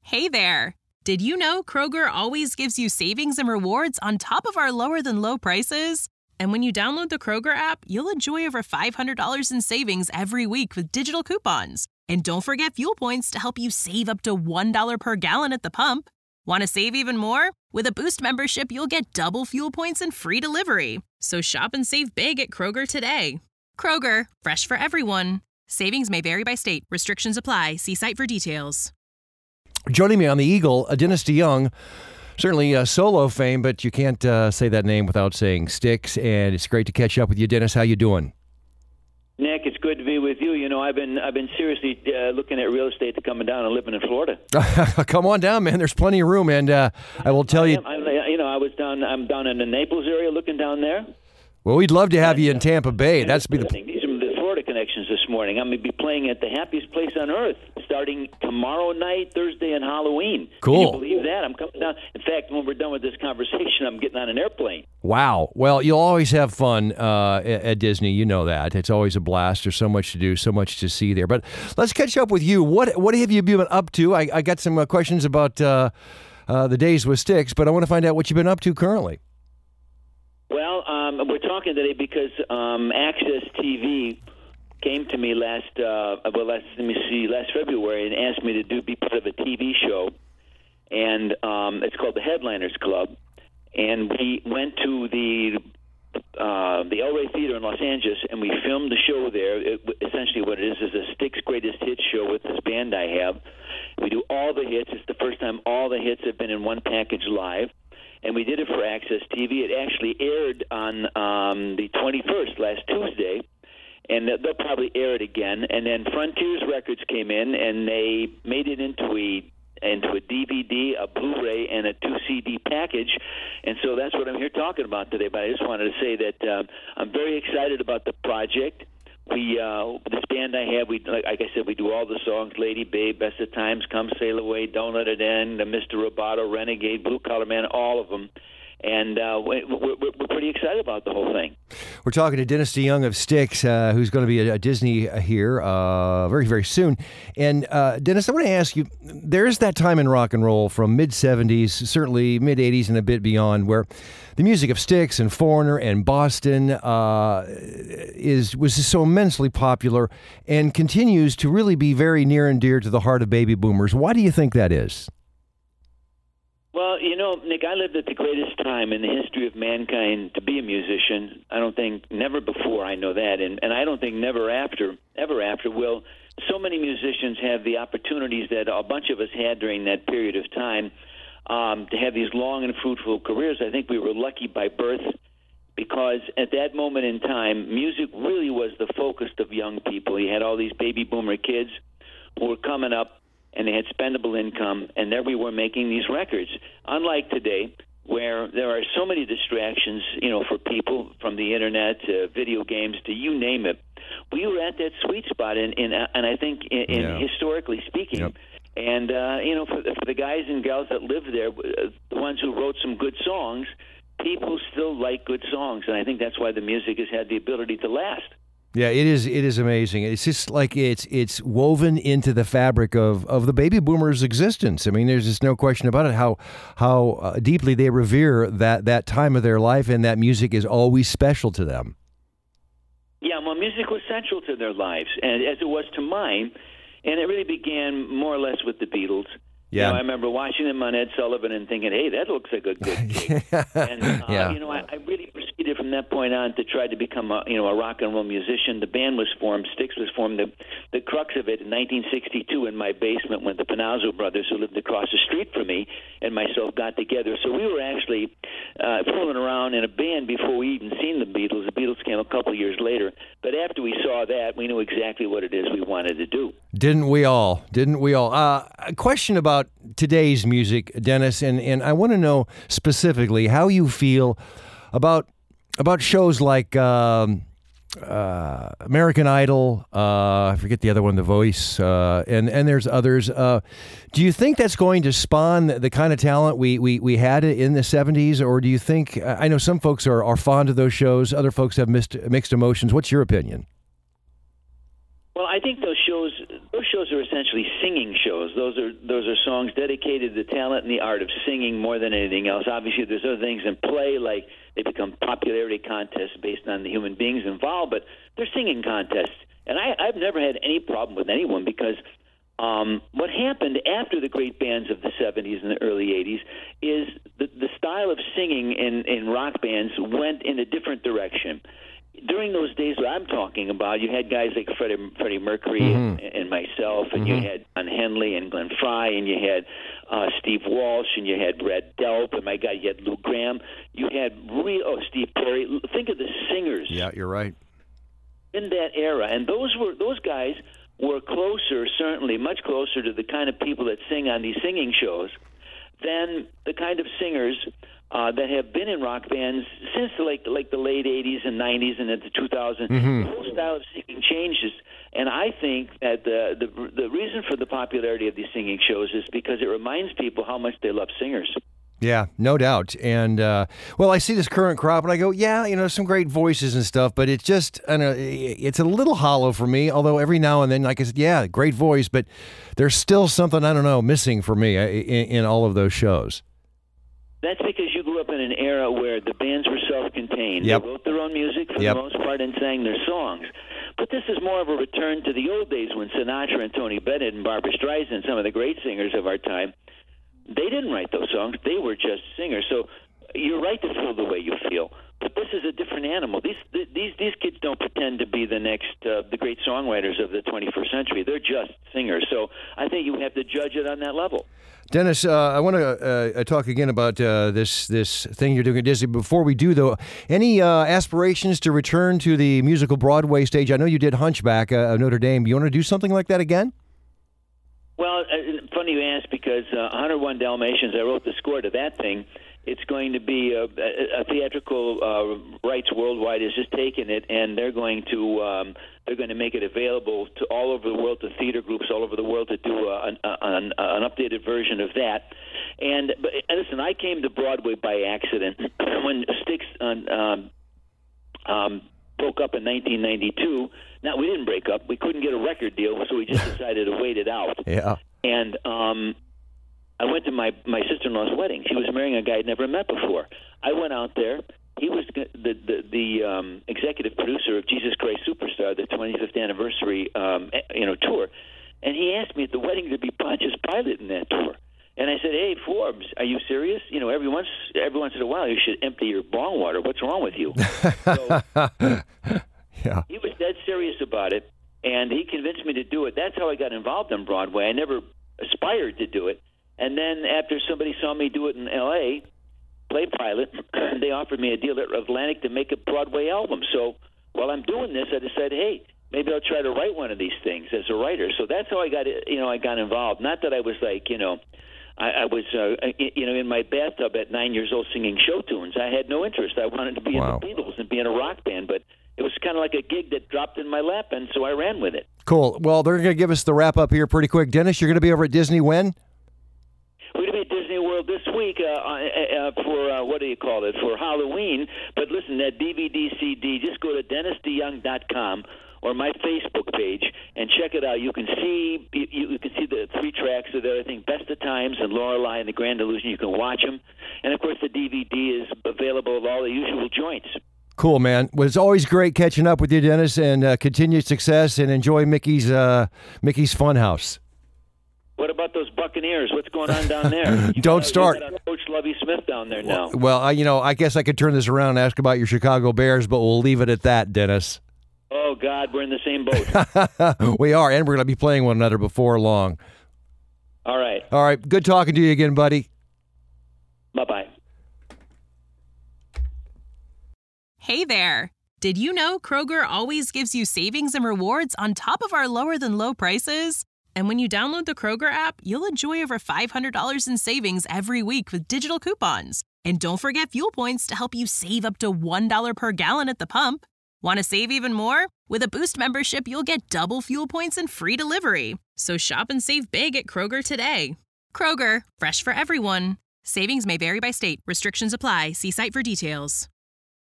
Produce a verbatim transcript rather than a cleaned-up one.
Hey there! Did you know Kroger always gives you savings and rewards on top of our lower-than-low prices? And when you download the Kroger app, you'll enjoy over five hundred dollars in savings every week with digital coupons. And don't forget fuel points to help you save up to one dollar per gallon at the pump. Want to save even more? With a Boost membership, you'll get double fuel points and free delivery. So shop and save big at Kroger today. Kroger, fresh for everyone. Savings may vary by state. Restrictions apply. See site for details. Joining me on the Eagle, uh, Dennis DeYoung, certainly uh, solo fame, but you can't uh, say that name without saying Styx, and it's great to catch up with you. Dennis, how you doing? Nick, it's good to be with you. You know, I've been I've been seriously uh, looking at real estate to coming down and living in Florida. Come on down, man. There's plenty of room, and uh, I will tell I you. am, I, you know, I was down. I'm down in the Naples area, looking down there. Well, we'd love to have you in Tampa Bay. That's be the. These are the Florida connections this morning. I'm going to be playing at the happiest place on earth, starting tomorrow night, Thursday, and Halloween. Cool. Can you believe that? I'm coming down. In fact, when we're done with this conversation, I'm getting on an airplane. Wow. Well, you'll always have fun uh, at, at Disney. You know that. It's always a blast. There's so much to do, so much to see there. But let's catch up with you. What What have you been up to? I, I got some uh, questions about uh, uh, the days with Styx, but I want to find out what you've been up to currently. Well, um, we're talking today because um, Access T V came to me last, uh, well, last, let me see, last February and asked me to do be part of a T V show, and um, it's called the Headliners Club, and we went to the uh, the El Rey Theater in Los Angeles, and we filmed the show there. It, essentially what it is is a Styx Greatest Hits show with this band I have. We do all the hits. It's the first time all the hits have been in one package live. And we did it for Access T V. It actually aired on um, the twenty-first, last Tuesday, and they'll probably air it again. And then Frontiers Records came in, and they made it into a into a D V D, a Blu-ray, and a two C D package. And so that's what I'm here talking about today. But I just wanted to say that uh, I'm very excited about the project. We, uh, this band I have, we like, like I said, we do all the songs: Lady Babe, Best of Times, Come Sail Away, Don't Let It End, Mister Roboto, Renegade, Blue Collar Man, all of them. And uh, we're, we're, we're pretty excited about the whole thing. We're talking to Dennis DeYoung of Styx, uh, who's going to be at, at Disney here uh, very, very soon. And uh, Dennis, I want to ask you, there's that time in rock and roll from mid-seventies, certainly mid-eighties and a bit beyond, where the music of Styx and Foreigner and Boston uh, is was just so immensely popular and continues to really be very near and dear to the heart of baby boomers. Why do you think that is? Well, you know, Nick, I lived at the greatest time in the history of mankind to be a musician. I don't think never before, I know that, and, and I don't think never after, ever after will so many musicians have the opportunities that a bunch of us had during that period of time um, to have these long and fruitful careers. I think we were lucky by birth because at that moment in time, music really was the focus of young people. You had all these baby boomer kids who were coming up, and they had spendable income, and there we were making these records. Unlike today, where there are so many distractions, you know, for people, from the internet to video games to you name it, we were at that sweet spot, in, in and I think, in, in yeah. historically speaking. Yep. And, uh, you know, for, for the guys and gals that lived there, uh, the ones who wrote some good songs, people still like good songs, and I think that's why the music has had the ability to last. Yeah, it is. It is amazing. It's just like it's it's woven into the fabric of, of the baby boomers' existence. I mean, there's just no question about it. How how uh, deeply they revere that, that time of their life, and that music is always special to them. Yeah, well, music was central to their lives, and as it was to mine, and it really began more or less with the Beatles. Yeah, you know, I remember watching them on Ed Sullivan and thinking, "Hey, that looks like a good gig." and uh, yeah. you know, I, I really proceeded from that point on to try to become a you know a rock and roll musician. The band was formed, Styx was formed. The the crux of it in nineteen sixty-two in my basement when the Panazzo brothers, who lived across the street from me, and myself got together. So we were actually uh, fooling around in a band before we even seen the Beatles. The Beatles came a couple of years later, but after we saw that, we knew exactly what it is we wanted to do. Didn't we all? Didn't we all? Uh, a question about today's music, Dennis, and, and I want to know specifically how you feel about about shows like um, uh, American Idol, uh, I forget the other one, The Voice, uh, and, and there's others. Uh, do you think that's going to spawn the kind of talent we, we, we had in the seventies, or do you think, I know some folks are, are fond of those shows, other folks have mixed, mixed emotions. What's your opinion? Well, I think those shows, those those shows are essentially singing shows. Those are those are songs dedicated to the talent and the art of singing more than anything else. Obviously, there's other things in play, like they become popularity contests based on the human beings involved, but they're singing contests. And I, I've never had any problem with anyone because um, what happened after the great bands of the seventies and the early eighties is the, the style of singing in, in rock bands went in a different direction. During those days that I'm talking about, you had guys like Freddie, Freddie Mercury Mm-hmm. and, and myself, and Mm-hmm. you had Don Henley and Glenn Frey, and you had uh, Steve Walsh, and you had Red Delp, and my God, you had Lou Gramm. You had real, oh, Steve Perry. Think of the singers Yeah, you're right. in that era, and those were those guys were closer, certainly much closer to the kind of people that sing on these singing shows than the kind of singers uh, that have been in rock bands since like like the late eighties and nineties and into two thousand. Mm-hmm. The whole style of singing changes, and I think that the, the the reason for the popularity of these singing shows is because it reminds people how much they love singers. Yeah, no doubt. And, uh, well, I see this current crop and I go, yeah, you know, some great voices and stuff, but it's just, I know, it's a little hollow for me, although every now and then, like I said, yeah, great voice, but there's still something, I don't know, missing for me in, in all of those shows. That's because you grew up in an era where the bands were self-contained. Yep. They wrote their own music for Yep. the most part and sang their songs. But this is more of a return to the old days when Sinatra and Tony Bennett and Barbra Streisand, some of the great singers of our time, they didn't write those songs. They were just singers. So you're right to feel the way you feel. But this is a different animal. These these these kids don't pretend to be the next uh, the great songwriters of the twenty-first century. They're just singers. So I think you have to judge it on that level. Dennis, uh, I want to uh, talk again about uh, this this thing you're doing at Disney. Before we do, though, any uh, aspirations to return to the musical Broadway stage? I know you did Hunchback uh, of Notre Dame. You want to do something like that again? Well, uh, funny you ask because uh, one oh one Dalmatians, I wrote the score to that thing. It's going to be a, a, a theatrical uh, rights worldwide has just taken it, and they're going to um, they're going to make it available to all over the world, to theater groups all over the world, to do a, an, an, an updated version of that. And but listen, I came to Broadway by accident when Styx um, um, broke up in nineteen ninety-two. Now, we didn't break up. We couldn't get a record deal, so we just decided to wait it out. Yeah. And um, I went to my, my sister-in-law's wedding. She was marrying a guy I'd never met before. I went out there. He was the the, the um, executive producer of Jesus Christ Superstar, the twenty-fifth anniversary um, you know tour. And he asked me at the wedding to be Pontius Pilate in that tour. And I said, hey, Forbes, are you serious? You know, every once, every once in a while you should empty your bong water. What's wrong with you? So, yeah. he was dead serious about it, and he convinced me to do it. That's how I got involved in Broadway. I never aspired to do it. And then after somebody saw me do it in L A, play Pilate, they offered me a deal at Atlantic to make a Broadway album. So while I'm doing this, I decided, hey, maybe I'll try to write one of these things as a writer. So that's how I got, you know, I got involved. Not that I was like, you know, I, I was, uh, you know, in my bathtub at nine years old singing show tunes. I had no interest. I wanted to be Wow. in the Beatles and be in a rock band, but it was kind of like a gig that dropped in my lap, and so I ran with it. Cool. Well, they're going to give us the wrap up here pretty quick. Dennis, you're going to be over at Disney when? We're going to be at Disney World this week uh, uh, for, uh, what do you call it, for Halloween. But listen, that D V D C D, just go to dennis d young dot com or my Facebook page and check it out. You can see you, you can see the three tracks of there. I think Best of Times and Lorelei and The Grand Illusion. You can watch them. And, of course, the D V D is available at all the usual joints. Cool, man. Well, it's always great catching up with you, Dennis, and uh, continued success, and enjoy Mickey's uh, Mickey's Funhouse. What about those Buccaneers? What's going on down there? You Don't got, start. You got Coach Lovie Smith down there now. Well, I, you know, I guess I could turn this around and ask about your Chicago Bears, but we'll leave it at that, Dennis. Oh, God, we're in the same boat. We are, and we're going to be playing one another before long. All right. All right. Good talking to you again, buddy. Bye-bye. Hey there! Did you know Kroger always gives you savings and rewards on top of our lower-than-low prices? And when you download the Kroger app, you'll enjoy over five hundred dollars in savings every week with digital coupons. And don't forget fuel points to help you save up to one dollar per gallon at the pump. Want to save even more? With a Boost membership, you'll get double fuel points and free delivery. So shop and save big at Kroger today. Kroger, fresh for everyone. Savings may vary by state. Restrictions apply. See site for details.